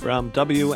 From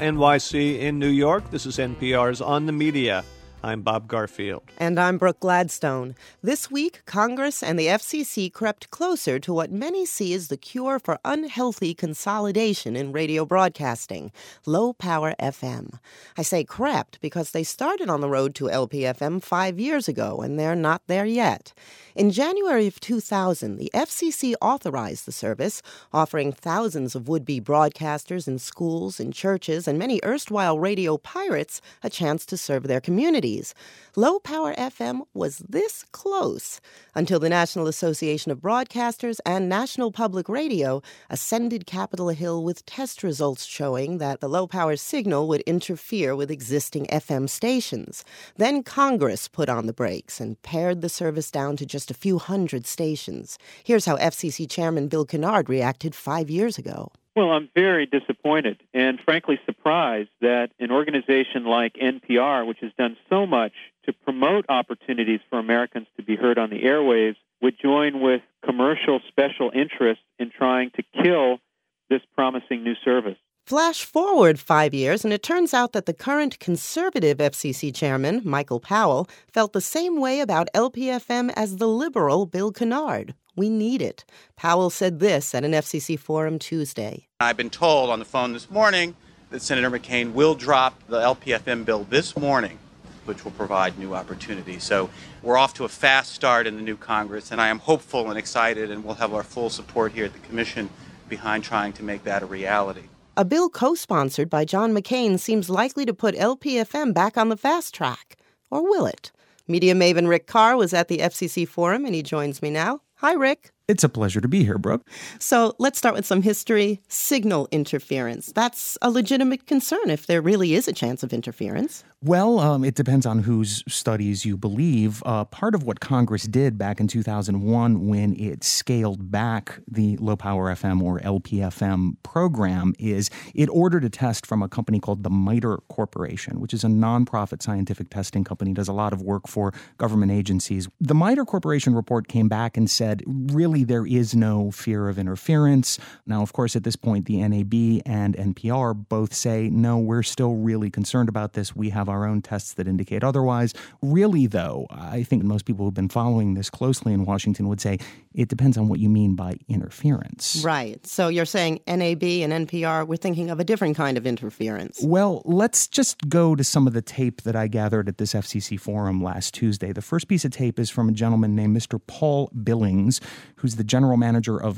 WNYC in New York, this is NPR's On the Media. I'm Bob Garfield. And I'm Brooke Gladstone. This week, Congress and the FCC crept closer to what many see as the cure for unhealthy consolidation in radio broadcasting, low-power FM. I say crept because they started on the road to LPFM 5 years ago, and they're not there yet. In January of 2000, the FCC authorized the service, offering thousands of would-be broadcasters in schools, in churches, and many erstwhile radio pirates a chance to serve their communities. Low-power FM was this close until the National Association of Broadcasters and National Public Radio ascended Capitol Hill with test results showing that the low-power signal would interfere with existing FM stations. Then Congress put on the brakes and pared the service down to just a few hundred stations. Here's how FCC Chairman Bill Kennard reacted 5 years ago. Well, I'm very disappointed and frankly surprised that an organization like NPR, which has done so much to promote opportunities for Americans to be heard on the airwaves, would join with commercial special interests in trying to kill this promising new service. Flash forward 5 years, and it turns out that the current conservative FCC chairman, Michael Powell, felt the same way about LPFM as the liberal Bill Kennard. We need it. Powell said this at an FCC forum Tuesday. I've been told on the phone this morning that Senator McCain will drop the LPFM bill this morning, which will provide new opportunities. So we're off to a fast start in the new Congress, and I am hopeful and excited, and we'll have our full support here at the Commission behind trying to make that a reality. A bill co-sponsored by John McCain seems likely to put LPFM back on the fast track. Or will it? Media maven Rick Carr was at the FCC forum, and he joins me now. Hi, Rick. It's a pleasure to be here, Brooke. So let's start with some history. Signal interference. That's a legitimate concern if there really is a chance of interference. Well, it depends on whose studies you believe. Part of what Congress did back in 2001 when it scaled back the low-power FM or LPFM program is it ordered a test from a company called the MITRE Corporation, which is a nonprofit scientific testing company, does a lot of work for government agencies. The MITRE Corporation report came back and said, really, there is no fear of interference. Now, of course, at this point, the NAB and NPR both say, no, we're still really concerned about this. We have our own tests that indicate otherwise. Really, though, I think most people who've been following this closely in Washington would say it depends on what you mean by interference. Right. So you're saying NAB and NPR, we're thinking of a different kind of interference. Well, let's just go to some of the tape that I gathered at this FCC forum last Tuesday. The first piece of tape is from a gentleman named Mr. Paul Billings, who's the general manager of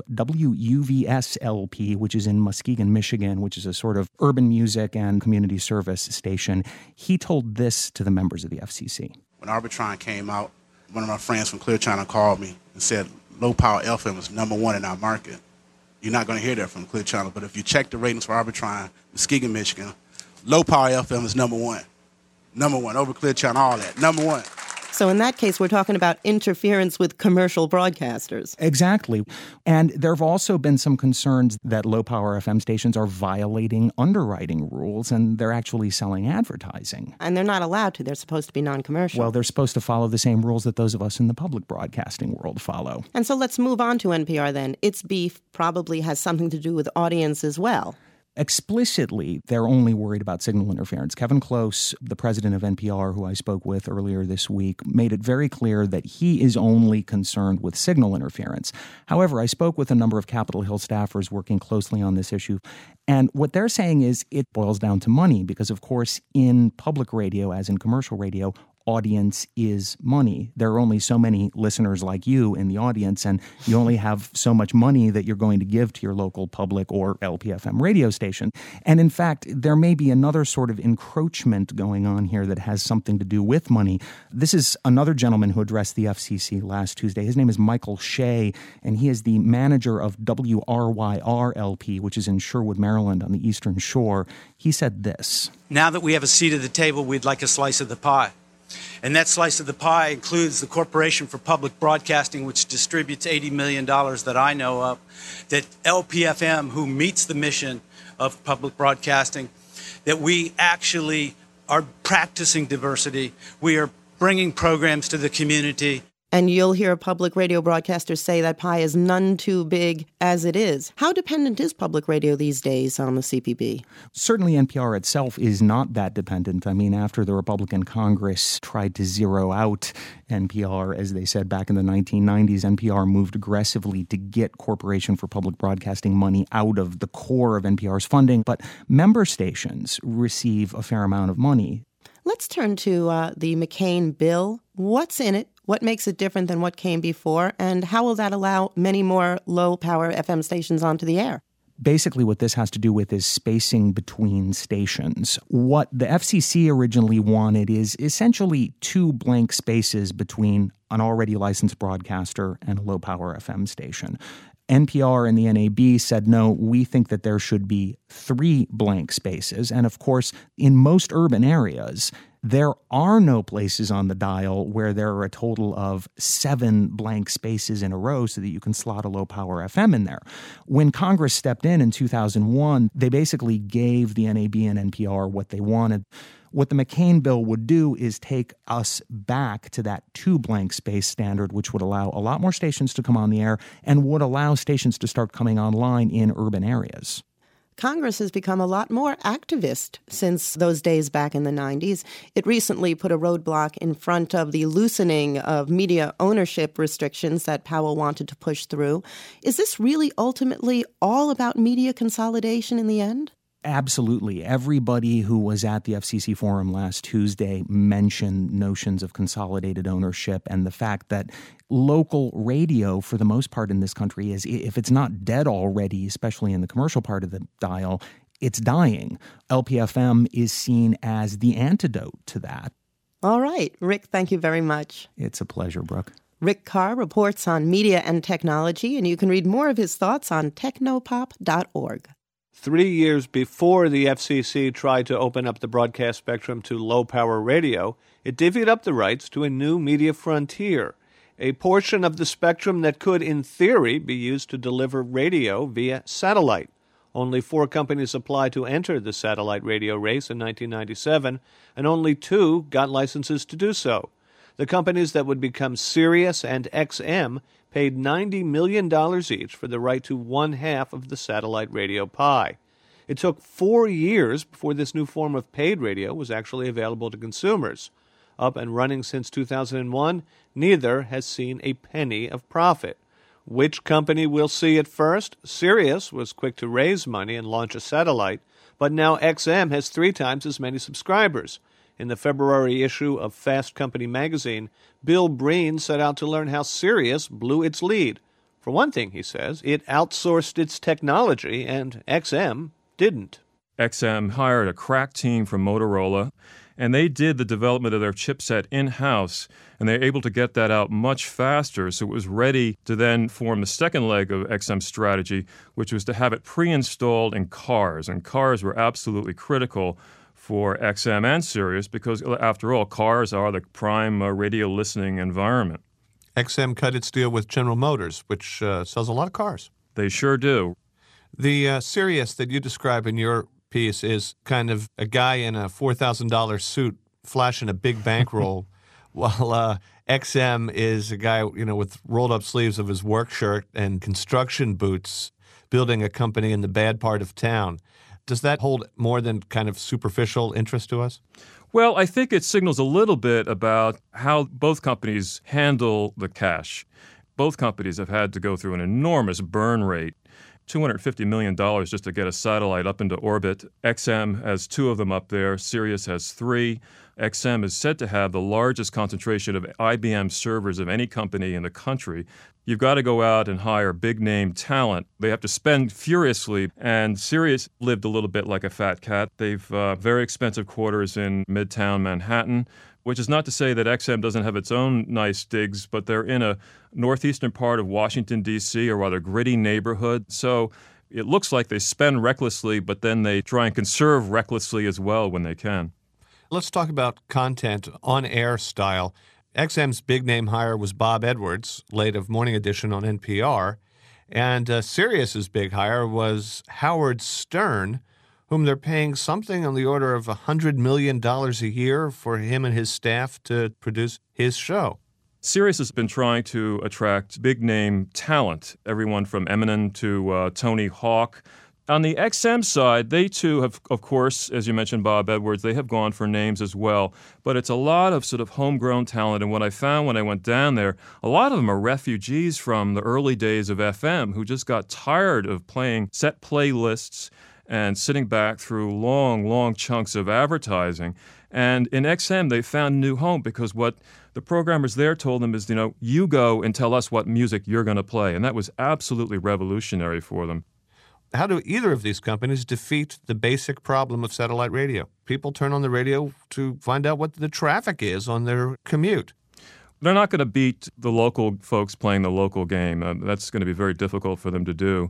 WUVS-LP, which is in Muskegon, Michigan, which is a sort of urban music and community service station. He told this to the members of the FCC. When Arbitron came out, one of my friends from Clear Channel called me and said, low-power FM is number one in our market. You're not going to hear that from Clear Channel, but if you check the ratings for Arbitron, Muskegon, Michigan, low-power FM is number one. Number one, over Clear Channel, all that, number one. So in that case, we're talking about interference with commercial broadcasters. Exactly. And there have also been some concerns that low-power FM stations are violating underwriting rules, and they're actually selling advertising. And they're not allowed to. They're supposed to be non-commercial. Well, they're supposed to follow the same rules that those of us in the public broadcasting world follow. And so let's move on to NPR then. Its beef probably has something to do with audience as well. Explicitly, they're only worried about signal interference. Kevin Close, the president of NPR, who I spoke with earlier this week, made it very clear that he is only concerned with signal interference. However, I spoke with a number of Capitol Hill staffers working closely on this issue, and what they're saying is it boils down to money because, of course, in public radio, as in commercial radio, audience is money. There are only so many listeners like you in the audience, and you only have so much money that you're going to give to your local public or LPFM radio station. And in fact, there may be another sort of encroachment going on here that has something to do with money. This is another gentleman who addressed the FCC last Tuesday. His name is Michael Shea, and he is the manager of WRYR-LP, which is in Sherwood, Maryland on the Eastern Shore. He said this. Now that we have a seat at the table, we'd like a slice of the pie. And that slice of the pie includes the Corporation for Public Broadcasting, which distributes $80 million that I know of, that LPFM, who meets the mission of public broadcasting, that we actually are practicing diversity. We are bringing programs to the community. And you'll hear public radio broadcasters say that pie is none too big as it is. How dependent is public radio these days on the CPB? Certainly NPR itself is not that dependent. I mean, after the Republican Congress tried to zero out NPR, as they said back in the 1990s, NPR moved aggressively to get Corporation for Public Broadcasting money out of the core of NPR's funding. But member stations receive a fair amount of money. Let's turn to the McCain bill. What's in it? What makes it different than what came before? And how will that allow many more low-power FM stations onto the air? Basically, what this has to do with is spacing between stations. What the FCC originally wanted is essentially two blank spaces between an already licensed broadcaster and a low-power FM station. NPR and the NAB said, no, we think that there should be 3 blank spaces. And of course, in most urban areas, there are no places on the dial where there are a total of 7 blank spaces in a row so that you can slot a low-power FM in there. When Congress stepped in 2001, they basically gave the NAB and NPR what they wanted. What the McCain bill would do is take us back to that 2 blank space standard, which would allow a lot more stations to come on the air and would allow stations to start coming online in urban areas. Congress has become a lot more activist since those days back in the 90s. It recently put a roadblock in front of the loosening of media ownership restrictions that Powell wanted to push through. Is this really ultimately all about media consolidation in the end? Absolutely. Everybody who was at the FCC forum last Tuesday mentioned notions of consolidated ownership and the fact that local radio, for the most part in this country, is, if it's not dead already, especially in the commercial part of the dial, it's dying. LPFM is seen as the antidote to that. All right. Rick, thank you very much. It's a pleasure, Brooke. Rick Carr reports on media and technology, and you can read more of his thoughts on technopop.org. 3 years before the FCC tried to open up the broadcast spectrum to low-power radio, it divvied up the rights to a new media frontier, a portion of the spectrum that could, in theory, be used to deliver radio via satellite. Only 4 companies applied to enter the satellite radio race in 1997, and only 2 got licenses to do so. The companies that would become Sirius and XM paid $90 million each for the right to 1/2 of the satellite radio pie. It took 4 years before this new form of paid radio was actually available to consumers. Up and running since 2001, neither has seen a penny of profit. Which company will see it first? Sirius was quick to raise money and launch a satellite, but now XM has 3 times as many subscribers. In the February issue of Fast Company magazine, Bill Breen set out to learn how Sirius blew its lead. For one thing, he says, it outsourced its technology, and XM didn't. XM hired a crack team from Motorola, and they did the development of their chipset in-house, and they were able to get that out much faster, so it was ready to then form the second leg of XM's strategy, which was to have it pre-installed in cars, and cars were absolutely critical for XM and Sirius because, after all, cars are the prime radio listening environment. XM cut its deal with General Motors, which sells a lot of cars. They sure do. The Sirius that you describe in your piece is kind of a guy in a $4,000 suit flashing a big bankroll, while XM is a guy, with rolled-up sleeves of his work shirt and construction boots, building a company in the bad part of town. Does that hold more than kind of superficial interest to us? Well, I think it signals a little bit about how both companies handle the cash. Both companies have had to go through an enormous burn rate, $250 million just to get a satellite up into orbit. XM has 2 of them up there. Sirius has 3. XM is said to have the largest concentration of IBM servers of any company in the country. You've got to go out and hire big-name talent. They have to spend furiously, and Sirius lived a little bit like a fat cat. They've very expensive quarters in Midtown Manhattan, which is not to say that XM doesn't have its own nice digs, but they're in a northeastern part of Washington, D.C., a rather gritty neighborhood. So it looks like they spend recklessly, but then they try and conserve recklessly as well when they can. Let's talk about content on-air style. XM's big-name hire was Bob Edwards, late of Morning Edition on NPR, and Sirius's big hire was Howard Stern, whom they're paying something on the order of $100 million a year for him and his staff to produce his show. Sirius has been trying to attract big-name talent, everyone from Eminem to Tony Hawk. On the XM side, they too have, of course, as you mentioned, Bob Edwards, they have gone for names as well. But it's a lot of sort of homegrown talent. And what I found when I went down there, a lot of them are refugees from the early days of FM who just got tired of playing set playlists and sitting back through long, long chunks of advertising. And in XM, they found a new home because what the programmers there told them is, you go and tell us what music you're going to play. And that was absolutely revolutionary for them. How do either of these companies defeat the basic problem of satellite radio? People turn on the radio to find out what the traffic is on their commute. They're not going to beat the local folks playing the local game. That's going to be very difficult for them to do.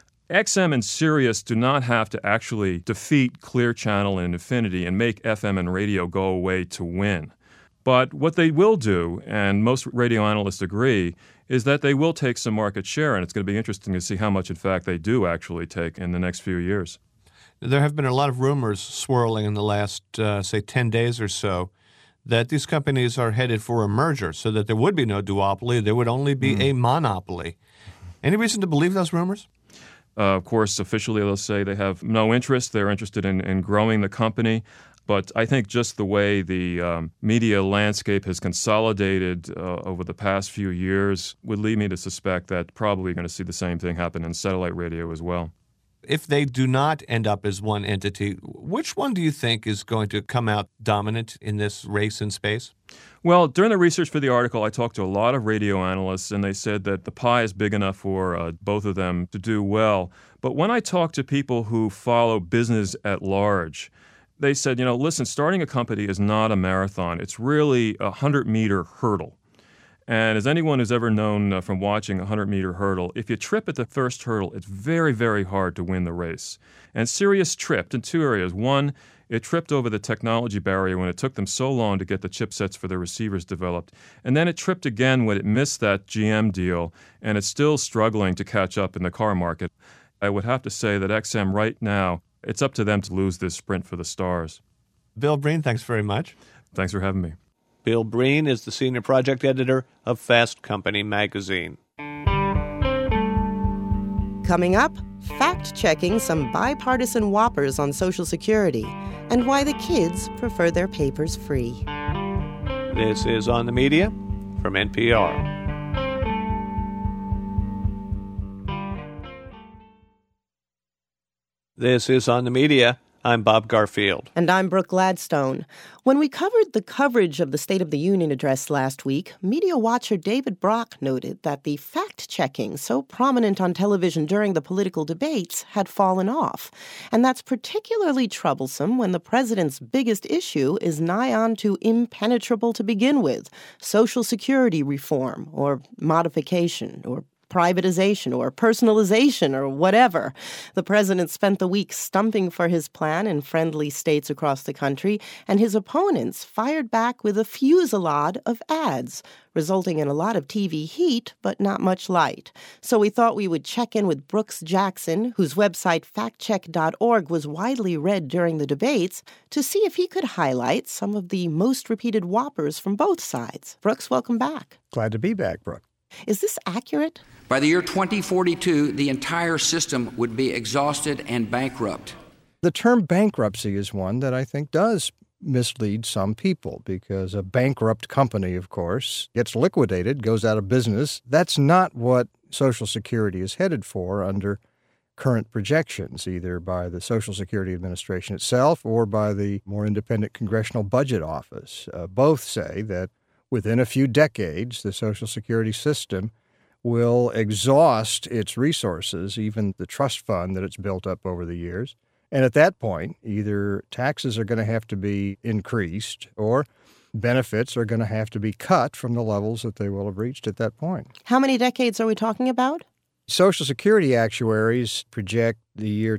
XM and Sirius do not have to actually defeat Clear Channel and Infinity and make FM and radio go away to win. But what they will do, and most radio analysts agree, is that they will take some market share, and it's going to be interesting to see how much, in fact, they do actually take in the next few years. There have been a lot of rumors swirling in the last, 10 days or so that these companies are headed for a merger so that there would be no duopoly, there would only be a monopoly. Any reason to believe those rumors? Of course, officially they'll say they have no interest. They're interested in growing the company. But I think just the way the media landscape has consolidated over the past few years would lead me to suspect that probably you're going to see the same thing happen in satellite radio as well. If they do not end up as one entity, which one do you think is going to come out dominant in this race in space? Well, during the research for the article, I talked to a lot of radio analysts, and they said that the pie is big enough for both of them to do well. But when I talked to people who follow business at large, they said, listen, starting a company is not a marathon. It's really a 100-meter hurdle. And as anyone who's ever known from watching a 100-meter hurdle, if you trip at the first hurdle, it's very, very hard to win the race. And Sirius tripped in two areas. One, it tripped over the technology barrier when it took them so long to get the chipsets for their receivers developed. And then it tripped again when it missed that GM deal, and it's still struggling to catch up in the car market. I would have to say that XM right now, it's up to them to lose this sprint for the stars. Bill Breen, thanks very much. Thanks for having me. Bill Breen is the senior project editor of Fast Company magazine. Coming up, fact-checking some bipartisan whoppers on Social Security and why the kids prefer their papers free. This is On the Media from NPR. This is On the Media. I'm Bob Garfield. And I'm Brooke Gladstone. When we covered the coverage of the State of the Union address last week, media watcher David Brock noted that the fact-checking so prominent on television during the political debates had fallen off. And that's particularly troublesome when the president's biggest issue is nigh on to impenetrable to begin with: Social Security reform or modification or privatization or personalization or whatever. The president spent the week stumping for his plan in friendly states across the country, and his opponents fired back with a fusillade of ads, resulting in a lot of TV heat, but not much light. So we thought we would check in with Brooks Jackson, whose website factcheck.org was widely read during the debates, to see if he could highlight some of the most repeated whoppers from both sides. Brooks, welcome back. Glad to be back, Brooke. Is this accurate? By the year 2042, the entire system would be exhausted and bankrupt. The term bankruptcy is one that I think does mislead some people, because a bankrupt company, of course, gets liquidated, goes out of business. That's not what Social Security is headed for under current projections, either by the Social Security Administration itself or by the more independent Congressional Budget Office. Both say that within a few decades, the Social Security system will exhaust its resources, even the trust fund that it's built up over the years. And at that point, either taxes are going to have to be increased or benefits are going to have to be cut from the levels that they will have reached at that point. How many decades are we talking about? Social Security actuaries project the year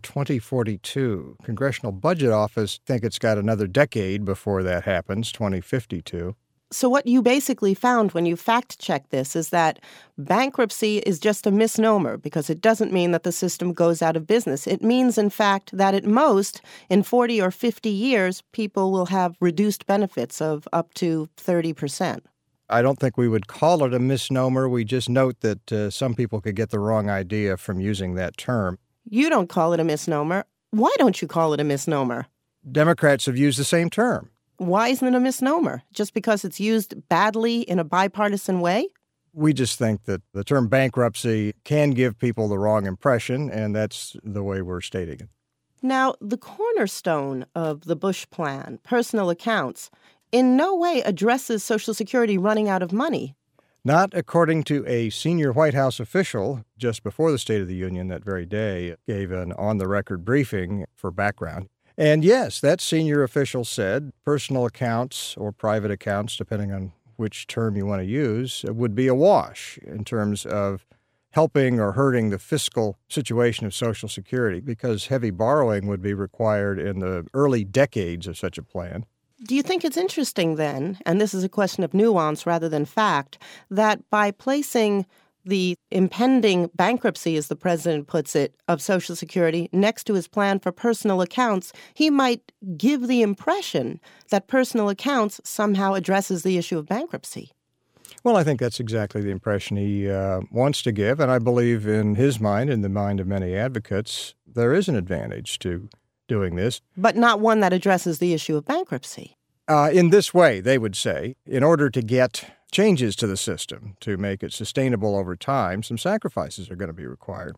2042. Congressional Budget Office think it's got another decade before that happens, 2052. So what you basically found when you fact-checked this is that bankruptcy is just a misnomer, because it doesn't mean that the system goes out of business. It means, in fact, that at most, in 40 or 50 years, people will have reduced benefits of up to 30%. I don't think we would call it a misnomer. We just note that some people could get the wrong idea from using that term. You don't call it a misnomer. Why don't you call it a misnomer? Democrats have used the same term. Why isn't it a misnomer? Just because it's used badly in a bipartisan way? We just think that the term bankruptcy can give people the wrong impression, and that's the way we're stating it. Now, the cornerstone of the Bush plan, personal accounts, in no way addresses Social Security running out of money. Not according to a senior White House official just before the State of the Union that very day gave an on-the-record briefing for background. And yes, that senior official said personal accounts or private accounts, depending on which term you want to use, would be a wash in terms of helping or hurting the fiscal situation of Social Security because heavy borrowing would be required in the early decades of such a plan. Do you think it's interesting then, and this is a question of nuance rather than fact, that by placing the impending bankruptcy, as the president puts it, of Social Security next to his plan for personal accounts, he might give the impression that personal accounts somehow addresses the issue of bankruptcy? Well, I think that's exactly the impression he wants to give, and I believe in his mind, in the mind of many advocates, there is an advantage to doing this. But not one that addresses the issue of bankruptcy. In this way, they would say, in order to get changes to the system, to make it sustainable over time, some sacrifices are going to be required.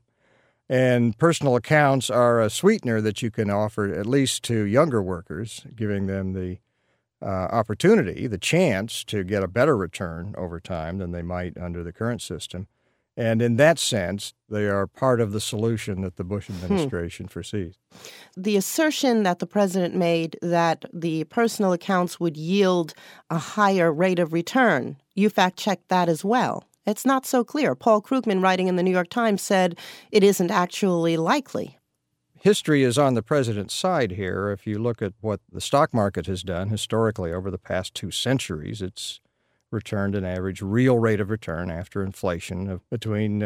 And personal accounts are a sweetener that you can offer at least to younger workers, giving them the opportunity, the chance to get a better return over time than they might under the current system. And in that sense, they are part of the solution that the Bush administration foresees. The assertion that the president made that the personal accounts would yield a higher rate of return, you fact-checked that as well. It's not so clear. Paul Krugman, writing in the New York Times, said it isn't actually likely. History is on the president's side here. If you look at what the stock market has done historically over the past 2 centuries, it's returned an average real rate of return after inflation of between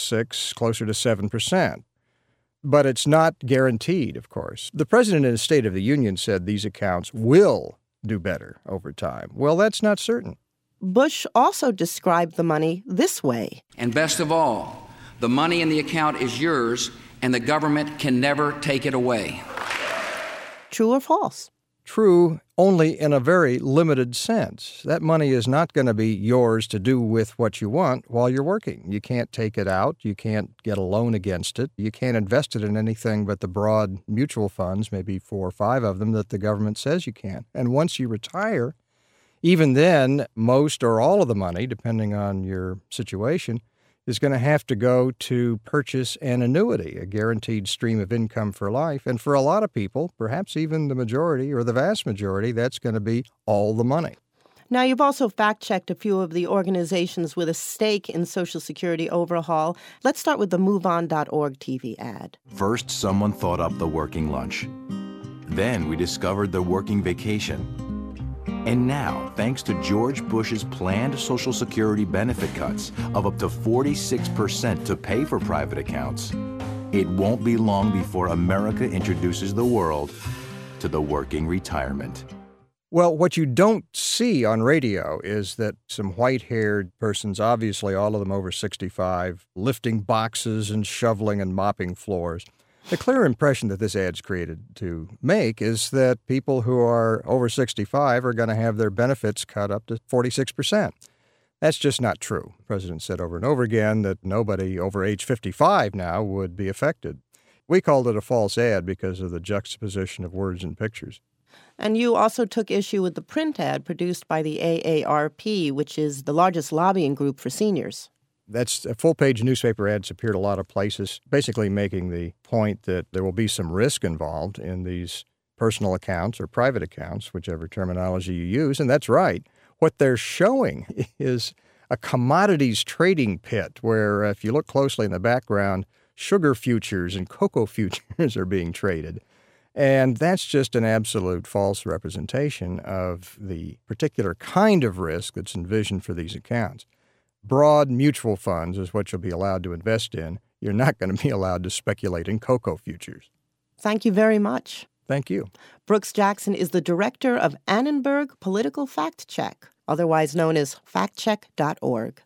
6, closer to 7%. But it's not guaranteed, of course. The president in his State of the Union said these accounts will do better over time. Well, that's not certain. Bush also described the money this way. And best of all, the money in the account is yours, and the government can never take it away. True or false? True only in a very limited sense. That money is not going to be yours to do with what you want while you're working. You can't take it out. You can't get a loan against it. You can't invest it in anything but the broad mutual funds, maybe 4 or 5 of them, that the government says you can. And once you retire, even then, most or all of the money, depending on your situation, is going to have to go to purchase an annuity, a guaranteed stream of income for life. And for a lot of people, perhaps even the majority or the vast majority, that's going to be all the money. Now, you've also fact-checked a few of the organizations with a stake in Social Security overhaul. Let's start with the MoveOn.org TV ad. First, someone thought up the working lunch. Then we discovered the working vacation. And now, thanks to George Bush's planned Social Security benefit cuts of up to 46% to pay for private accounts, it won't be long before America introduces the world to the working retirement. Well, what you don't see on radio is that some white-haired persons, obviously all of them over 65, lifting boxes and shoveling and mopping floors. The clear impression that this ad's created to make is that people who are over 65 are going to have their benefits cut up to 46%. That's just not true. The president said over and over again that nobody over age 55 now would be affected. We called it a false ad because of the juxtaposition of words and pictures. And you also took issue with the print ad produced by the AARP, which is the largest lobbying group for seniors. That's a full-page newspaper ads appeared a lot of places, basically making the point that there will be some risk involved in these personal accounts or private accounts, whichever terminology you use, and that's right. What they're showing is a commodities trading pit where, if you look closely in the background, sugar futures and cocoa futures are being traded. And that's just an absolute false representation of the particular kind of risk that's envisioned for these accounts. Broad mutual funds is what you'll be allowed to invest in. You're not going to be allowed to speculate in cocoa futures. Thank you very much. Thank you. Brooks Jackson is the director of Annenberg Political Fact Check, otherwise known as factcheck.org.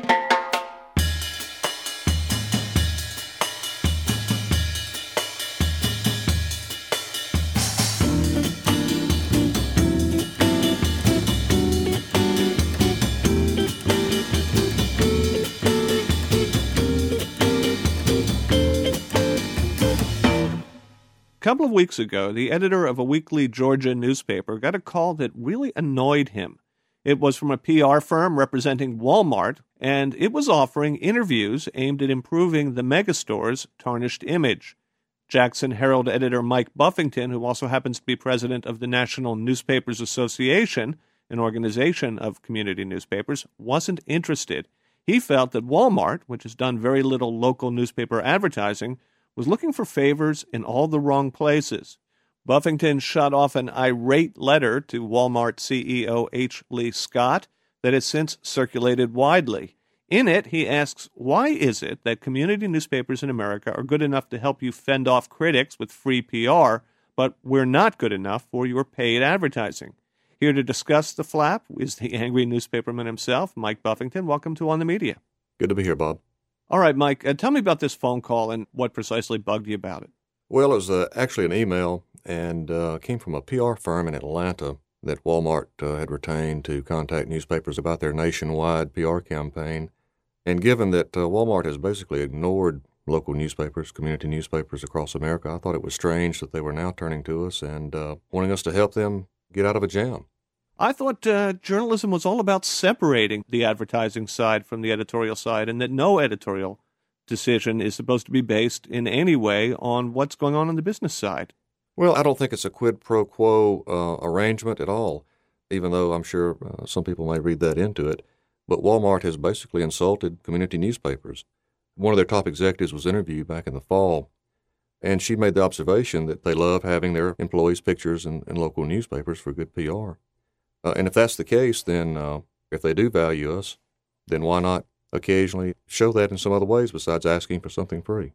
A couple of weeks ago, the editor of a weekly Georgia newspaper got a call that really annoyed him. It was from a PR firm representing Walmart, and it was offering interviews aimed at improving the megastore's tarnished image. Jackson Herald editor Mike Buffington, who also happens to be president of the National Newspapers Association, an organization of community newspapers, wasn't interested. He felt that Walmart, which has done very little local newspaper advertising, was looking for favors in all the wrong places. Buffington shot off an irate letter to Walmart CEO H. Lee Scott that has since circulated widely. In it, he asks, why is it that community newspapers in America are good enough to help you fend off critics with free PR, but we're not good enough for your paid advertising? Here to discuss the flap is the angry newspaperman himself, Mike Buffington. Welcome to On the Media. Good to be here, Bob. All right, Mike, tell me about this phone call and what precisely bugged you about it. Well, it was actually an email and came from a PR firm in Atlanta that Walmart had retained to contact newspapers about their nationwide PR campaign. And given that Walmart has basically ignored local newspapers, community newspapers across America, I thought it was strange that they were now turning to us and wanting us to help them get out of a jam. I thought journalism was all about separating the advertising side from the editorial side, and that no editorial decision is supposed to be based in any way on what's going on the business side. Well, I don't think it's a quid pro quo arrangement at all, even though I'm sure some people may read that into it. But Walmart has basically insulted community newspapers. One of their top executives was interviewed back in the fall, and she made the observation that they love having their employees' pictures in local newspapers for good PR. And if that's the case, then if they do value us, then why not occasionally show that in some other ways besides asking for something free?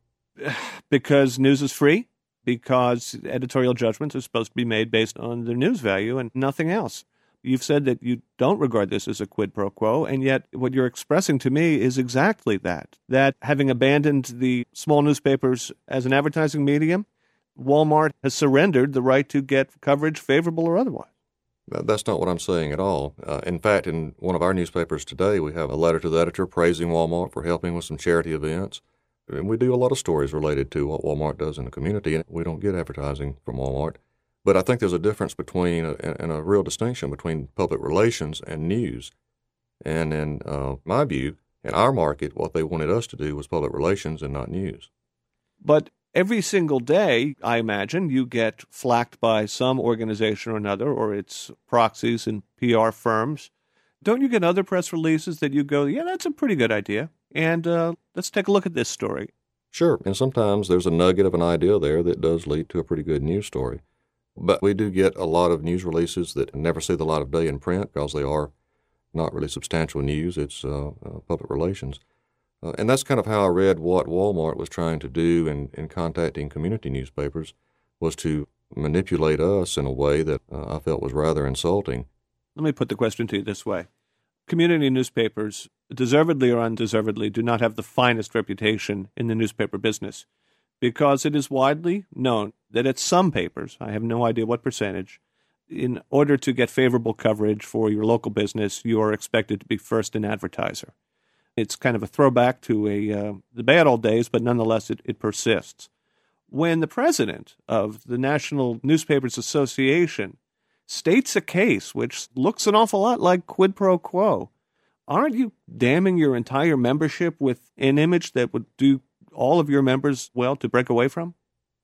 Because news is free? Because editorial judgments are supposed to be made based on their news value and nothing else. You've said that you don't regard this as a quid pro quo, and yet what you're expressing to me is exactly that having abandoned the small newspapers as an advertising medium, Walmart has surrendered the right to get coverage, favorable or otherwise. That's not what I'm saying at all. In fact, in one of our newspapers today, we have a letter to the editor praising Walmart for helping with some charity events. And we do a lot of stories related to what Walmart does in the community, and we don't get advertising from Walmart. But I think there's a difference between, and a real distinction between public relations and news. And in my view, in our market, what they wanted us to do was public relations and not news. But every single day, I imagine, you get flacked by some organization or another, or its proxies and PR firms. Don't you get other press releases that you go, yeah, that's a pretty good idea, and let's take a look at this story? Sure, and sometimes there's a nugget of an idea there that does lead to a pretty good news story. But we do get a lot of news releases that never see the light of day in print because they are not really substantial news. It's public relations. And that's kind of how I read what Walmart was trying to do in contacting community newspapers, was to manipulate us in a way that I felt was rather insulting. Let me put the question to you this way. Community newspapers, deservedly or undeservedly, do not have the finest reputation in the newspaper business because it is widely known that at some papers, I have no idea what percentage, in order to get favorable coverage for your local business, you are expected to be first an advertiser. It's kind of a throwback to the bad old days, but nonetheless it persists. When the president of the National Newspapers Association states a case which looks an awful lot like quid pro quo, aren't you damning your entire membership with an image that would do all of your members well to break away from?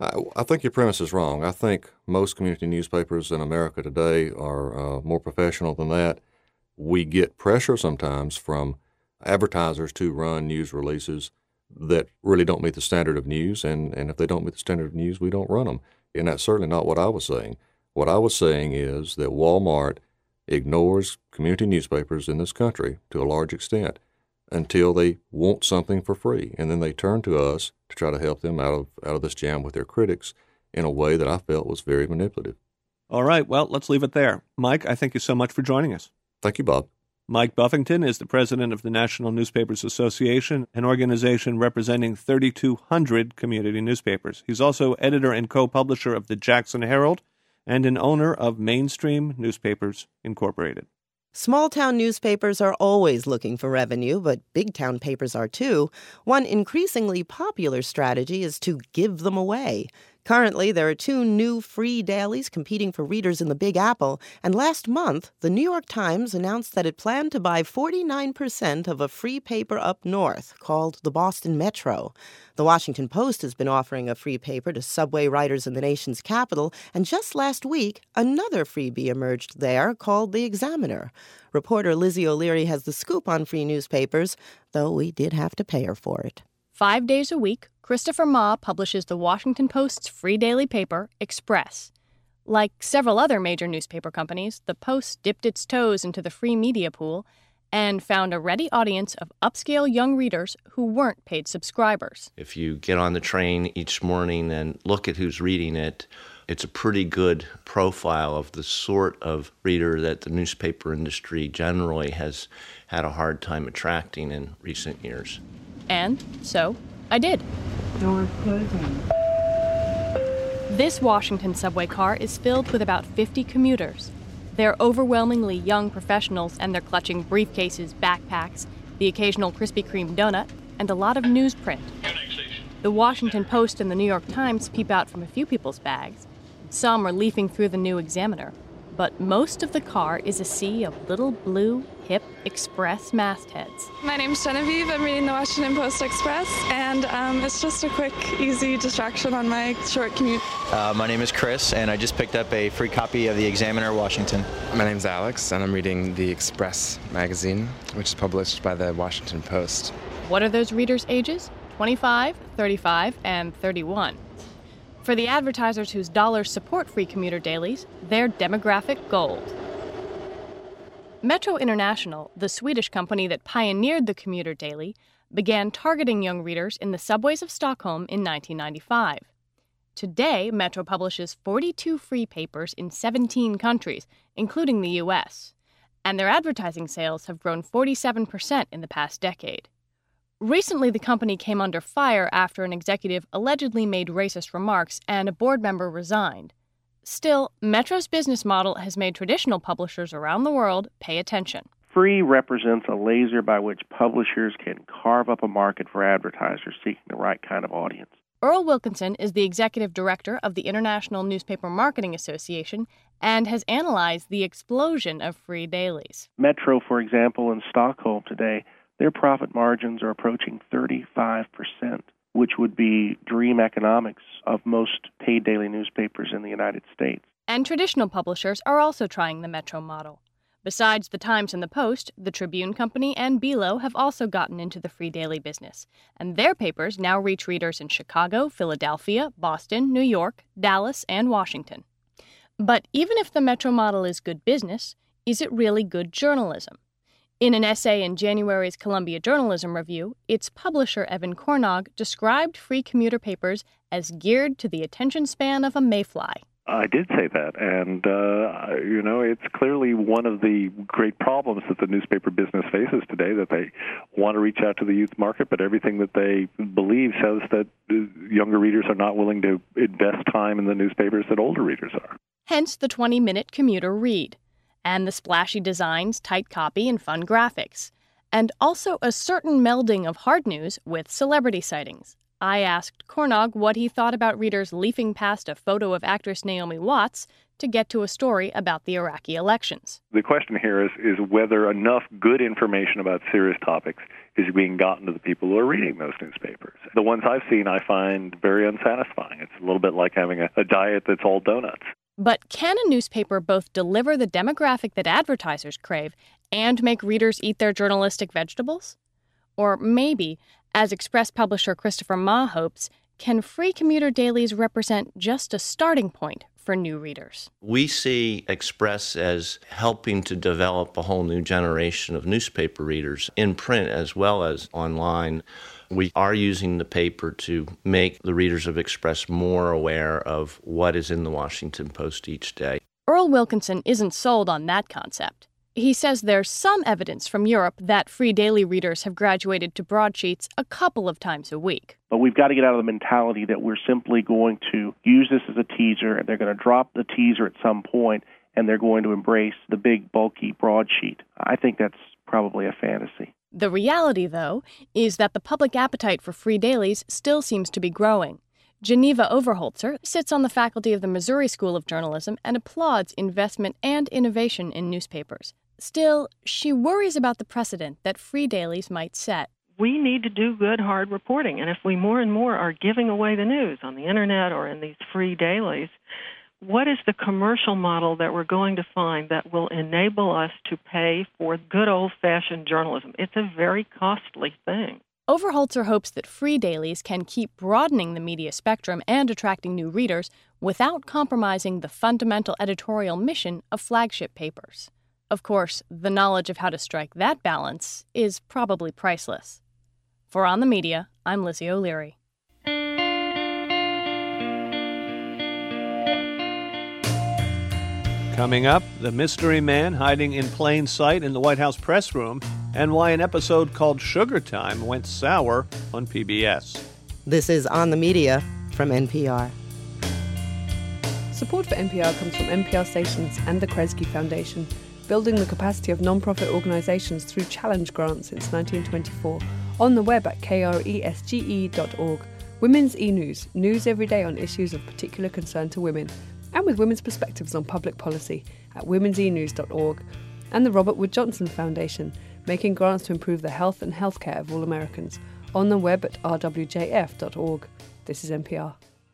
I think your premise is wrong. I think most community newspapers in America today are more professional than that. We get pressure sometimes from advertisers to run news releases that really don't meet the standard of news, and if they don't meet the standard of news, we don't run them. And that's certainly not what I was saying. What I was saying is that Walmart ignores community newspapers in this country to a large extent until they want something for free, and then they turn to us to try to help them out of this jam with their critics in a way that I felt was very manipulative. All right, well, let's leave it there. Mike, I thank you so much for joining us. Thank you, Bob. Mike Buffington is the president of the National Newspapers Association, an organization representing 3,200 community newspapers. He's also editor and co-publisher of the Jackson Herald and an owner of Mainstream Newspapers Incorporated. Small-town newspapers are always looking for revenue, but big-town papers are too. One increasingly popular strategy is to give them away. Currently, there are 2 new free dailies competing for readers in the Big Apple, and last month, the New York Times announced that it planned to buy 49% of a free paper up north called the Boston Metro. The Washington Post has been offering a free paper to subway riders in the nation's capital, and just last week, another freebie emerged there called the Examiner. Reporter Lizzie O'Leary has the scoop on free newspapers, though we did have to pay her for it. 5 days a week, Christopher Ma publishes the Washington Post's free daily paper, Express. Like several other major newspaper companies, the Post dipped its toes into the free media pool and found a ready audience of upscale young readers who weren't paid subscribers. If you get on the train each morning and look at who's reading it, it's a pretty good profile of the sort of reader that the newspaper industry generally has had a hard time attracting in recent years. And so I did. Doors closing. This Washington subway car is filled with about 50 commuters. They're overwhelmingly young professionals, and they're clutching briefcases, backpacks, the occasional Krispy Kreme donut, and a lot of newsprint. The Washington Post and the New York Times peep out from a few people's bags. Some are leafing through the new Examiner. But most of the car is a sea of little blue, hip Express mastheads. My name's Genevieve. I'm reading the Washington Post Express, and it's just a quick, easy distraction on my short commute. My name is Chris, and I just picked up a free copy of the Examiner Washington. My name's Alex, and I'm reading the Express magazine, which is published by the Washington Post. What are those readers' ages? 25, 35, and 31. For the advertisers whose dollars support free commuter dailies, they're demographic gold. Metro International, the Swedish company that pioneered the commuter daily, began targeting young readers in the subways of Stockholm in 1995. Today, Metro publishes 42 free papers in 17 countries, including the U.S., and their advertising sales have grown 47% in the past decade. Recently, the company came under fire after an executive allegedly made racist remarks and a board member resigned. Still, Metro's business model has made traditional publishers around the world pay attention. Free represents a laser by which publishers can carve up a market for advertisers seeking the right kind of audience. Earl Wilkinson is the executive director of the International Newspaper Marketing Association and has analyzed the explosion of free dailies. Metro, for example, in Stockholm today, their profit margins are approaching 35%, which would be dream economics of most paid daily newspapers in the United States. And traditional publishers are also trying the Metro model. Besides the Times and the Post, the Tribune Company and Belo have also gotten into the free daily business, and their papers now reach readers in Chicago, Philadelphia, Boston, New York, Dallas, and Washington. But even if the Metro model is good business, is it really good journalism? In an essay in January's Columbia Journalism Review, its publisher, Evan Cornog, described free commuter papers as geared to the attention span of a mayfly. I did say that, and, it's clearly one of the great problems that the newspaper business faces today, that they want to reach out to the youth market, but everything that they believe says that younger readers are not willing to invest time in the newspapers that older readers are. Hence the 20-minute commuter read, and the splashy designs, tight copy, and fun graphics, and also a certain melding of hard news with celebrity sightings. I asked Cornog what he thought about readers leafing past a photo of actress Naomi Watts to get to a story about the Iraqi elections. The question here is whether enough good information about serious topics is being gotten to the people who are reading those newspapers. The ones I've seen I find very unsatisfying. It's a little bit like having a diet that's all donuts. But can a newspaper both deliver the demographic that advertisers crave and make readers eat their journalistic vegetables? Or maybe, as Express publisher Christopher Ma hopes, can free commuter dailies represent just a starting point for new readers? We see Express as helping to develop a whole new generation of newspaper readers in print as well as online. We are using the paper to make the readers of Express more aware of what is in the Washington Post each day. Earl Wilkinson isn't sold on that concept. He says there's some evidence from Europe that free daily readers have graduated to broadsheets a couple of times a week. But we've got to get out of the mentality that we're simply going to use this as a teaser, and they're going to drop the teaser at some point, and they're going to embrace the big, bulky broadsheet. I think that's probably a fantasy. The reality, though, is that the public appetite for free dailies still seems to be growing. Geneva Overholzer sits on the faculty of the Missouri School of Journalism and applauds investment and innovation in newspapers. Still, she worries about the precedent that free dailies might set. We need to do good, hard reporting, and if we more and more are giving away the news on the internet or in these free dailies, what is the commercial model that we're going to find that will enable us to pay for good old-fashioned journalism? It's a very costly thing. Overholzer hopes that free dailies can keep broadening the media spectrum and attracting new readers without compromising the fundamental editorial mission of flagship papers. Of course, the knowledge of how to strike that balance is probably priceless. For On the Media, I'm Lizzie O'Leary. Coming up, the mystery man hiding in plain sight in the White House press room, and why an episode called Sugar Time went sour on PBS. This is On the Media from NPR. Support for NPR comes from NPR stations and the Kresge Foundation, building the capacity of nonprofit organizations through challenge grants since 1924. On the web at kresge.org. Women's e-news, news every day on issues of particular concern to women, and with women's perspectives on public policy at womensenews.org. And the Robert Wood Johnson Foundation, making grants to improve the health and healthcare of all Americans. On the web at rwjf.org. This is NPR.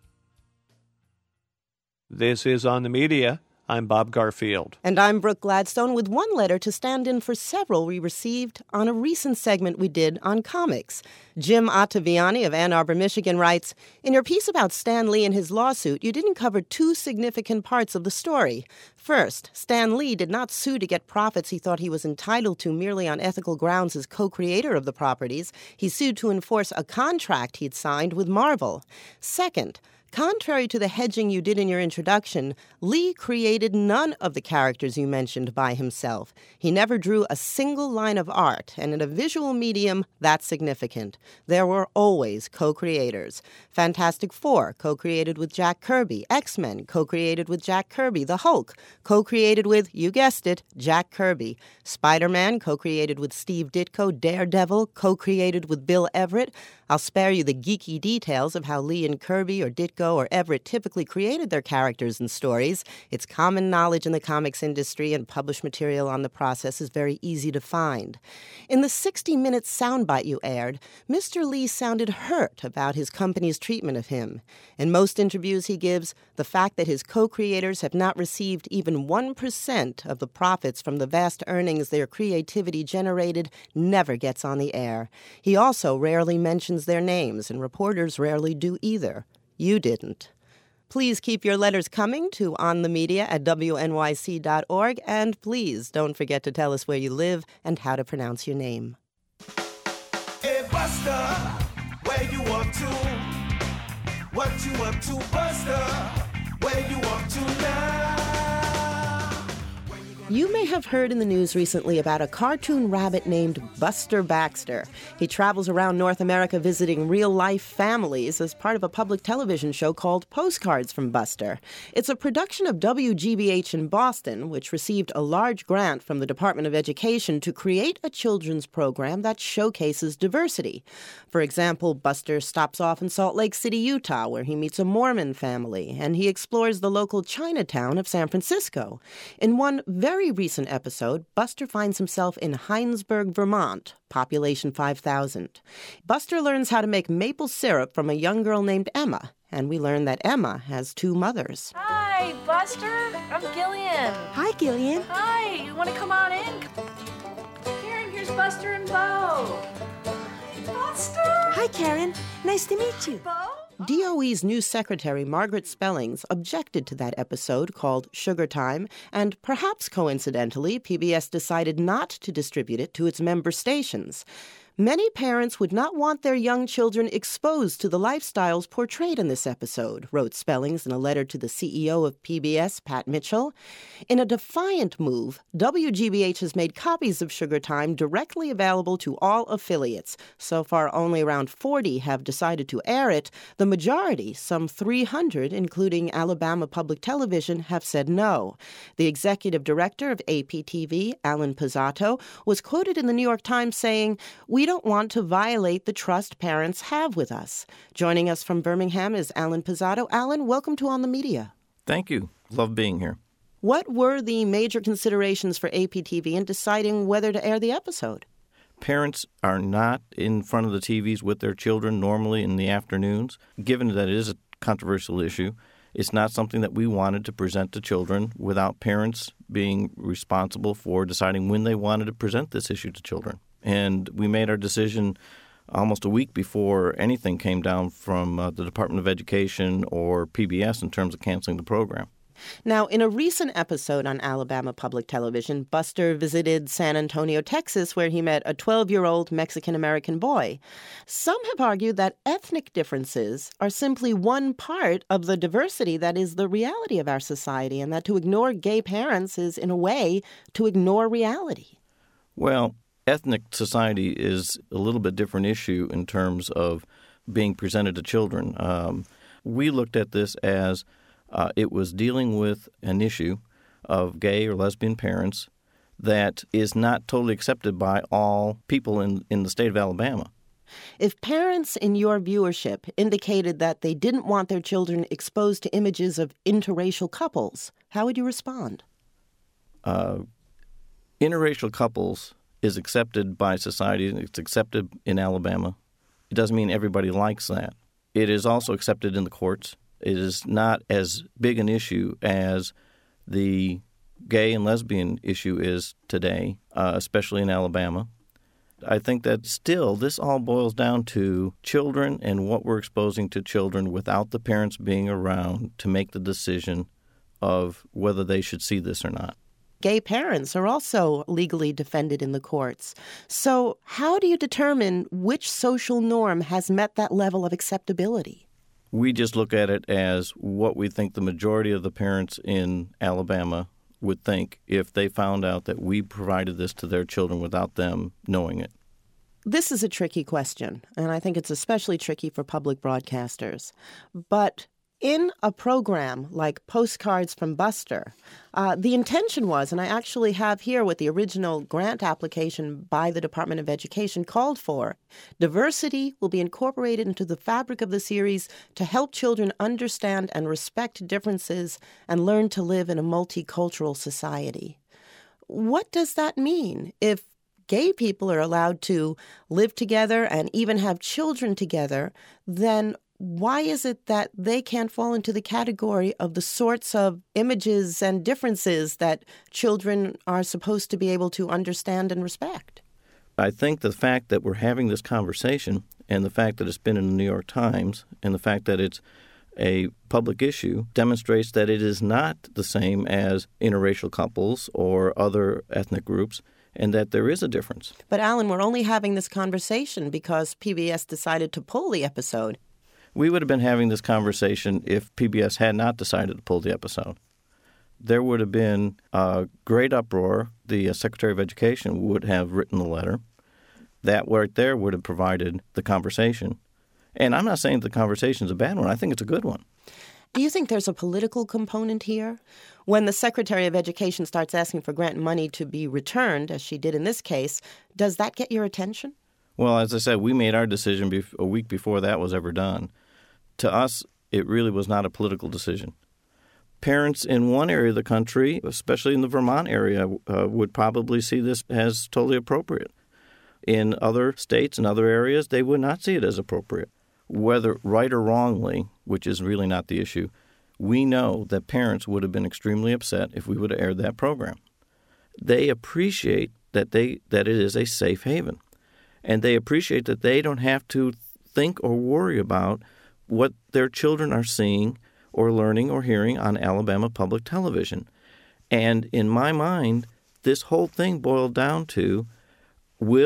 This is On the Media. I'm Bob Garfield. And I'm Brooke Gladstone with one letter to stand in for several we received on a recent segment we did on comics. Jim Ottaviani of Ann Arbor, Michigan writes, in your piece about Stan Lee and his lawsuit, you didn't cover two significant parts of the story. First, Stan Lee did not sue to get profits he thought he was entitled to merely on ethical grounds as co-creator of the properties. He sued to enforce a contract he'd signed with Marvel. Second, contrary to the hedging you did in your introduction, Lee created none of the characters you mentioned by himself. He never drew a single line of art, and in a visual medium, that's significant. There were always co-creators. Fantastic Four, co-created with Jack Kirby. X-Men, co-created with Jack Kirby. The Hulk, co-created with, you guessed it, Jack Kirby. Spider-Man, co-created with Steve Ditko. Daredevil, co-created with Bill Everett. I'll spare you the geeky details of how Lee and Kirby or Ditko or Everett typically created their characters and stories. It's common knowledge in the comics industry, and published material on the process is very easy to find. In the 60-minute soundbite you aired, Mr. Lee sounded hurt about his company's treatment of him. In most interviews he gives, the fact that his co-creators have not received even 1% of the profits from the vast earnings their creativity generated never gets on the air. He also rarely mentions their names, and reporters rarely do either. You didn't. Please keep your letters coming to onthemedia@wnyc.org, and please don't forget to tell us where you live and how to pronounce your name. Hey Buster, where you up to? What you up to, Buster? Where you up to now? You may have heard in the news recently about a cartoon rabbit named Buster Baxter. He travels around North America visiting real-life families as part of a public television show called Postcards from Buster. It's a production of WGBH in Boston, which received a large grant from the Department of Education to create a children's program that showcases diversity. For example, Buster stops off in Salt Lake City, Utah, where he meets a Mormon family, and he explores the local Chinatown of San Francisco. In one very recent episode, Buster finds himself in Heinsberg, Vermont, population 5,000. Buster learns how to make maple syrup from a young girl named Emma, and we learn that Emma has two mothers. Hi, Buster. I'm Gillian. Hi, Gillian. Hi, you want to come on in? Karen, here's Buster and Bo. Buster! Hi, Karen. Nice to meet you. Bo? DOE's new secretary, Margaret Spellings, objected to that episode called Sugar Time, and perhaps coincidentally, PBS decided not to distribute it to its member stations. Many parents would not want their young children exposed to the lifestyles portrayed in this episode, wrote Spellings in a letter to the CEO of PBS, Pat Mitchell. In a defiant move, WGBH has made copies of Sugar Time directly available to all affiliates. So far, only around 40 have decided to air it. The majority, some 300, including Alabama Public Television, have said no. The executive director of APTV, Alan Pizzato, was quoted in the New York Times saying, "We don't want to violate the trust parents have with us." Joining us from Birmingham is Alan Pizzato. Alan, welcome to On the Media. Thank you. Love being here. What were the major considerations for APTV in deciding whether to air the episode? Parents are not in front of the TVs with their children normally in the afternoons. Given that it is a controversial issue, it's not something that we wanted to present to children without parents being responsible for deciding when they wanted to present this issue to children. And we made our decision almost a week before anything came down from the Department of Education or PBS in terms of canceling the program. Now, in a recent episode on Alabama Public Television, Buster visited San Antonio, Texas, where he met a 12-year-old Mexican-American boy. Some have argued that ethnic differences are simply one part of the diversity that is the reality of our society, and that to ignore gay parents is, in a way, to ignore reality. Well, ethnic society is a little bit different issue in terms of being presented to children. We looked at this as it was dealing with an issue of gay or lesbian parents that is not totally accepted by all people in the state of Alabama. If parents in your viewership indicated that they didn't want their children exposed to images of interracial couples, how would you respond? Interracial couples is accepted by society. It's accepted in Alabama. It doesn't mean everybody likes that. It is also accepted in the courts. It is not as big an issue as the gay and lesbian issue is today, especially in Alabama. I think that still this all boils down to children and what we're exposing to children without the parents being around to make the decision of whether they should see this or not. Gay parents are also legally defended in the courts. So how do you determine which social norm has met that level of acceptability? We just look at it as what we think the majority of the parents in Alabama would think if they found out that we provided this to their children without them knowing it. This is a tricky question, and I think it's especially tricky for public broadcasters. But in a program like Postcards from Buster, the intention was, and I actually have here what the original grant application by the Department of Education called for, diversity will be incorporated into the fabric of the series to help children understand and respect differences and learn to live in a multicultural society. What does that mean if gay people are allowed to live together and even have children together? Then why is it that they can't fall into the category of the sorts of images and differences that children are supposed to be able to understand and respect? I think the fact that we're having this conversation and the fact that it's been in the New York Times and the fact that it's a public issue demonstrates that it is not the same as interracial couples or other ethnic groups, and that there is a difference. But Alan, we're only having this conversation because PBS decided to pull the episode. We would have been having this conversation if PBS had not decided to pull the episode. There would have been a great uproar. The Secretary of Education would have written the letter. That right there would have provided the conversation. And I'm not saying the conversation is a bad one. I think it's a good one. Do you think there's a political component here? When the Secretary of Education starts asking for grant money to be returned, as she did in this case, does that get your attention? Well, as I said, we made our decision a week before that was ever done. To us, it really was not a political decision. Parents in one area of the country, especially in the Vermont area, would probably see this as totally appropriate. In other states and other areas, they would not see it as appropriate. Whether right or wrongly, which is really not the issue, we know that parents would have been extremely upset if we would have aired that program. They appreciate that it is a safe haven, and they appreciate that they don't have to think or worry about what their children are seeing or learning or hearing on Alabama Public Television. And in my mind, this whole thing boiled down to, will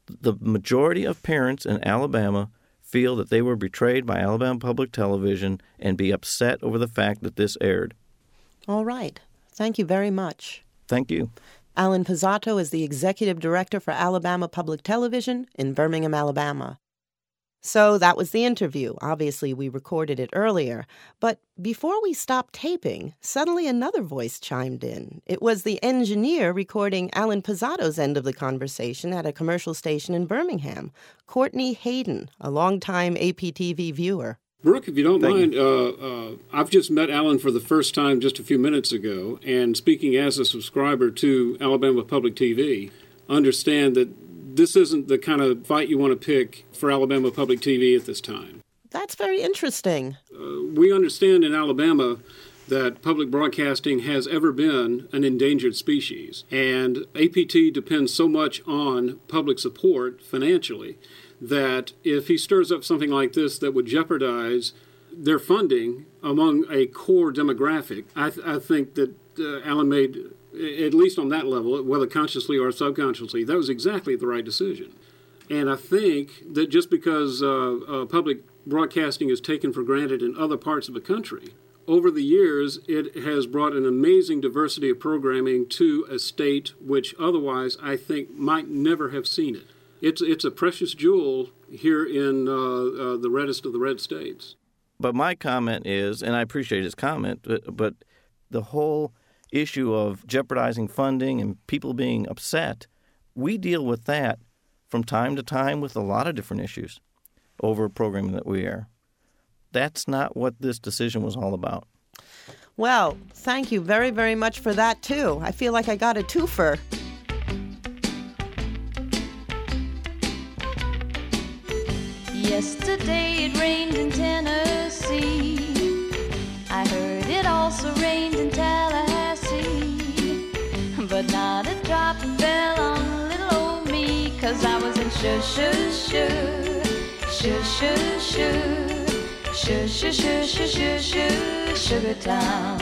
The majority of parents in Alabama feel that they were betrayed by Alabama Public Television and be upset over the fact that this aired. All right. Thank you very much. Thank you. Alan Pizzato is the Executive Director for Alabama Public Television in Birmingham, Alabama. So that was the interview. Obviously, we recorded it earlier. But before we stopped taping, suddenly another voice chimed in. It was the engineer recording Alan Pizzato's end of the conversation at a commercial station in Birmingham, Courtney Hayden, a longtime APTV viewer. Brooke, if you don't mind, I've just met Alan for the first time just a few minutes ago, and speaking as a subscriber to Alabama Public TV, understand that this isn't the kind of fight you want to pick for Alabama Public TV at this time. That's very interesting. We understand in Alabama that public broadcasting has ever been an endangered species, and APT depends so much on public support financially that if he stirs up something like this that would jeopardize their funding among a core demographic, I think that Alan made, at least on that level, whether consciously or subconsciously, that was exactly the right decision. And I think that just because public broadcasting is taken for granted in other parts of the country, over the years it has brought an amazing diversity of programming to a state which otherwise I think might never have seen it. It's a precious jewel here in the reddest of the red states. But my comment is, and I appreciate his comment, but the whole issue of jeopardizing funding and people being upset, we deal with that from time to time with a lot of different issues over programming that we air. That's not what this decision was all about. Well, thank you very, very much for that, too. I feel like I got a twofer. Yesterday it rained in Tennessee. I heard it also rained in Tallahassee. But not a drop fell on little old me, 'cause I was in Sugar Town.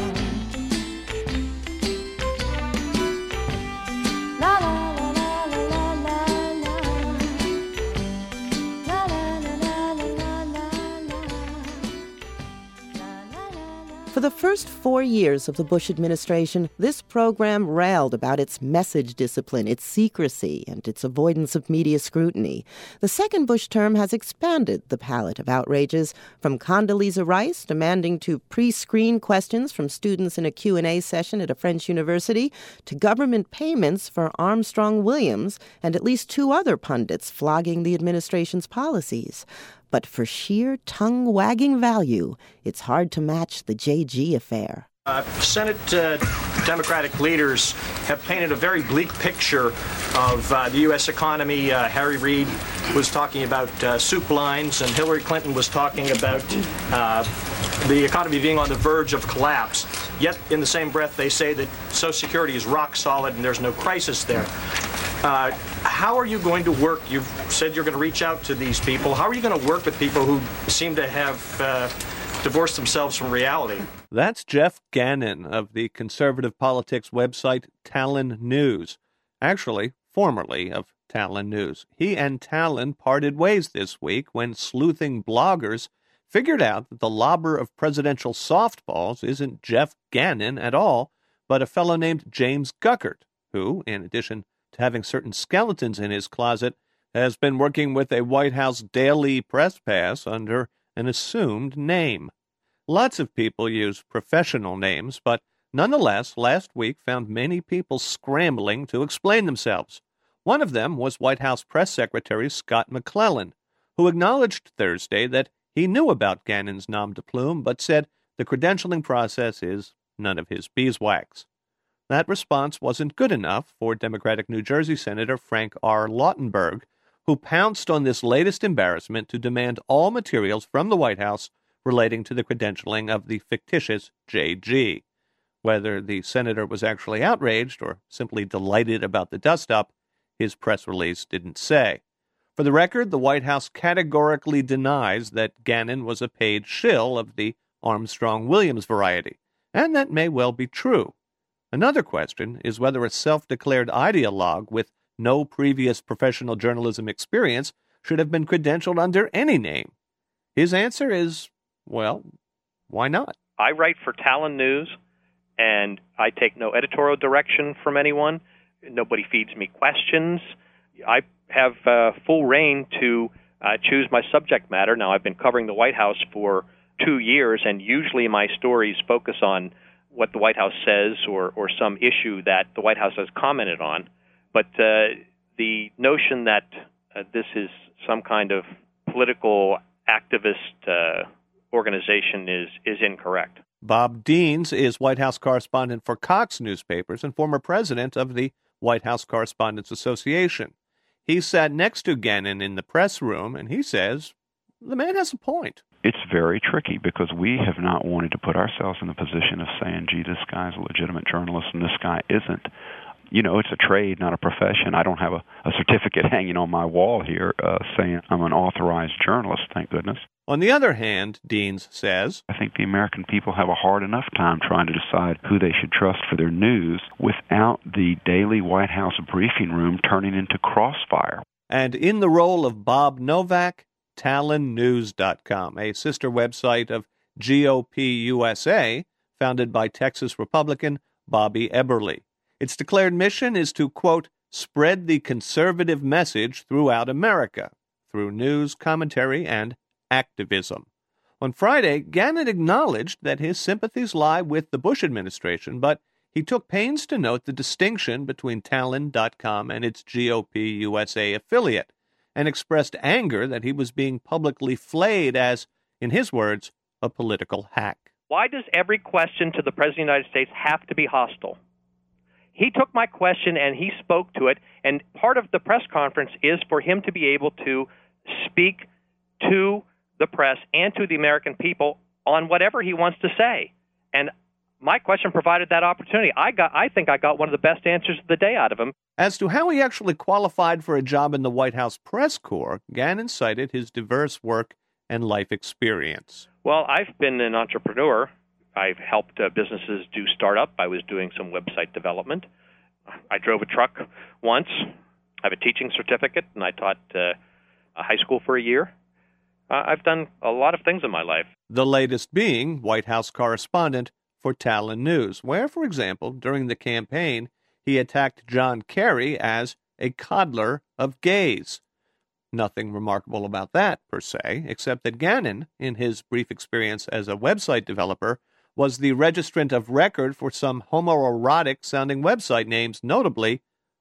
La la. For the first 4 years of the Bush administration, this program railed about its message discipline, its secrecy, and its avoidance of media scrutiny. The second Bush term has expanded the palette of outrages, from Condoleezza Rice demanding to pre-screen questions from students in a Q&A session at a French university, to government payments for Armstrong Williams and at least 2 other pundits flogging the administration's policies. But for sheer tongue-wagging value, it's hard to match the JG affair. Senate Democratic leaders have painted a very bleak picture of the U.S. economy. Harry Reid was talking about soup lines, and Hillary Clinton was talking about the economy being on the verge of collapse. Yet, in the same breath, they say that Social Security is rock solid and there's no crisis there. How are you going to work? You've said you're going to reach out to these people. How are you going to work with people who seem to have divorced themselves from reality? That's Jeff Gannon of the conservative politics website Talon News. Actually, formerly of Talon News. He and Talon parted ways this week when sleuthing bloggers figured out that the lobber of presidential softballs isn't Jeff Gannon at all, but a fellow named James Guckert, who, in addition to having certain skeletons in his closet, has been working with a White House daily press pass under an assumed name. Lots of people use professional names, but nonetheless, last week found many people scrambling to explain themselves. One of them was White House Press Secretary Scott McClellan, who acknowledged Thursday that he knew about Gannon's nom de plume, but said the credentialing process is none of his beeswax. That response wasn't good enough for Democratic New Jersey Senator Frank R. Lautenberg, who pounced on this latest embarrassment to demand all materials from the White House relating to the credentialing of the fictitious JG. Whether the senator was actually outraged or simply delighted about the dust-up, his press release didn't say. For the record, the White House categorically denies that Gannon was a paid shill of the Armstrong-Williams variety, and that may well be true. Another question is whether a self-declared ideologue with no previous professional journalism experience should have been credentialed under any name. His answer is, well, why not? I write for Talon News, and I take no editorial direction from anyone. Nobody feeds me questions. I have full reign to choose my subject matter. Now, I've been covering the White House for 2 years, and usually my stories focus on what the White House says or some issue that the White House has commented on. But the notion that this is some kind of political activist organization is incorrect. Bob Deans is White House correspondent for Cox Newspapers and former president of the White House Correspondents Association. He sat next to Gannon in the press room, and he says the man has a point. It's very tricky because we have not wanted to put ourselves in the position of saying, gee, this guy's a legitimate journalist and this guy isn't. You know, it's a trade, not a profession. I don't have a certificate hanging on my wall here saying I'm an authorized journalist, thank goodness. On the other hand, Deans says, I think the American people have a hard enough time trying to decide who they should trust for their news without the daily White House briefing room turning into Crossfire. And in the role of Bob Novak, TalonNews.com, a sister website of GOP USA, founded by Texas Republican Bobby Eberle. Its declared mission is to, quote, spread the conservative message throughout America through news, commentary, and activism. On Friday, Gannon acknowledged that his sympathies lie with the Bush administration, but he took pains to note the distinction between Talon.com and its GOP USA affiliate, and expressed anger that he was being publicly flayed as, in his words, a political hack. Why does every question to the President of the United States have to be hostile? He took my question and he spoke to it, and part of the press conference is for him to be able to speak to the press and to the American people on whatever he wants to say. And my question provided that opportunity. I think I got one of the best answers of the day out of him. As to how he actually qualified for a job in the White House press corps, Gannon cited his diverse work and life experience. Well, I've been an entrepreneur. I've helped businesses do startup. I was doing some website development. I drove a truck once. I have a teaching certificate, and I taught a high school for a year. I've done a lot of things in my life. The latest being White House correspondent for Talon News, where, for example, during the campaign, he attacked John Kerry as a coddler of gays. Nothing remarkable about that, per se, except that Gannon, in his brief experience as a website developer, was the registrant of record for some homoerotic-sounding website names, notably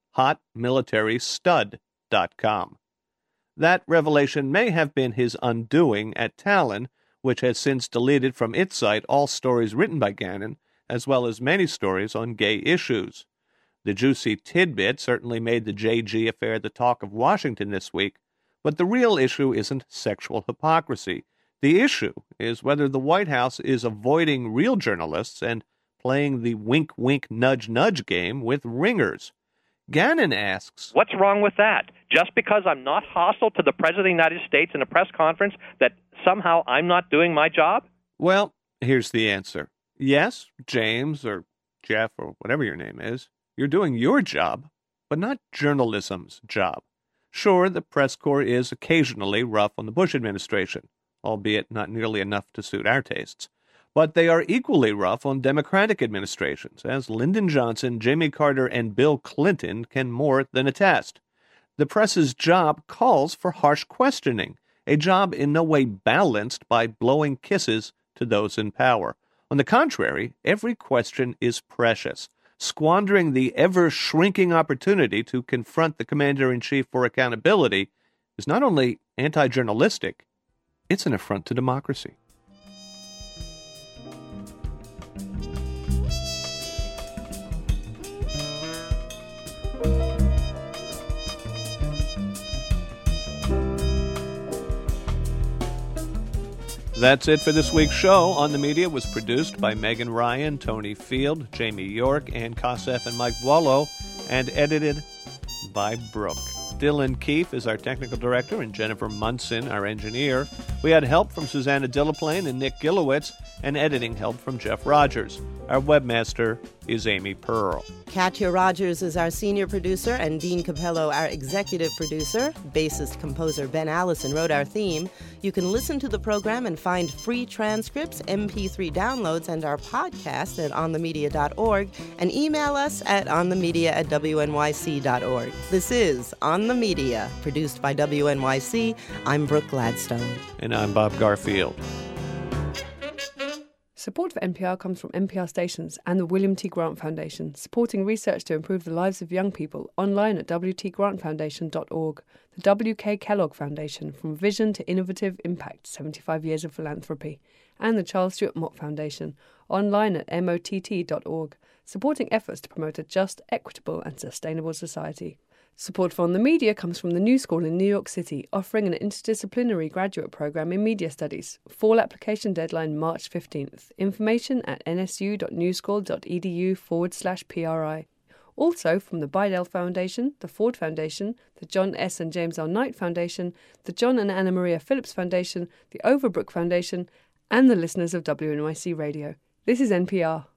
HotMilitaryStud.com. That revelation may have been his undoing at Talon, which has since deleted from its site all stories written by Gannon, as well as many stories on gay issues. The juicy tidbit certainly made the JG affair the talk of Washington this week, but the real issue isn't sexual hypocrisy. The issue is whether the White House is avoiding real journalists and playing the wink-wink, nudge-nudge game with ringers. Gannon asks, what's wrong with that? Just because I'm not hostile to the President of the United States in a press conference, that somehow I'm not doing my job? Well, here's the answer. Yes, James or Jeff or whatever your name is, you're doing your job, but not journalism's job. Sure, the press corps is occasionally rough on the Bush administration, albeit not nearly enough to suit our tastes. But they are equally rough on Democratic administrations, as Lyndon Johnson, Jimmy Carter, and Bill Clinton can more than attest. The press's job calls for harsh questioning, a job in no way balanced by blowing kisses to those in power. On the contrary, every question is precious. Squandering the ever-shrinking opportunity to confront the commander-in-chief for accountability is not only anti-journalistic, it's an affront to democracy. That's it for this week's show. On the Media was produced by Megan Ryan, Tony Field, Jamie York, Ann Kosseff, and Mike Wallow, and edited by Brooke. Dylan Keefe is our technical director, and Jennifer Munson, our engineer. We had help from Susanna Dillaplane and Nick Gilowitz, and editing help from Jeff Rogers. Our webmaster is Amy Pearl. Katya Rogers is our senior producer, and Dean Capello our executive producer. Bassist-composer Ben Allison wrote our theme. You can listen to the program and find free transcripts, MP3 downloads, and our podcast at onthemedia.org, and email us at onthemedia@wnyc.org. This is On the Media, produced by WNYC. I'm Brooke Gladstone. And I'm Bob Garfield. Support for NPR comes from NPR stations and the William T. Grant Foundation, supporting research to improve the lives of young people, online at wtgrantfoundation.org. The W.K. Kellogg Foundation, from vision to innovative impact, 75 years of philanthropy. And the Charles Stewart Mott Foundation, online at mott.org, supporting efforts to promote a just, equitable and sustainable society. Support for On the Media comes from the New School in New York City, offering an interdisciplinary graduate program in media studies. Fall application deadline March 15th. Information at nsu.newschool.edu/PRI. Also from the Bidell Foundation, the Ford Foundation, the John S. and James L. Knight Foundation, the John and Anna Maria Phillips Foundation, the Overbrook Foundation, and the listeners of WNYC Radio. This is NPR.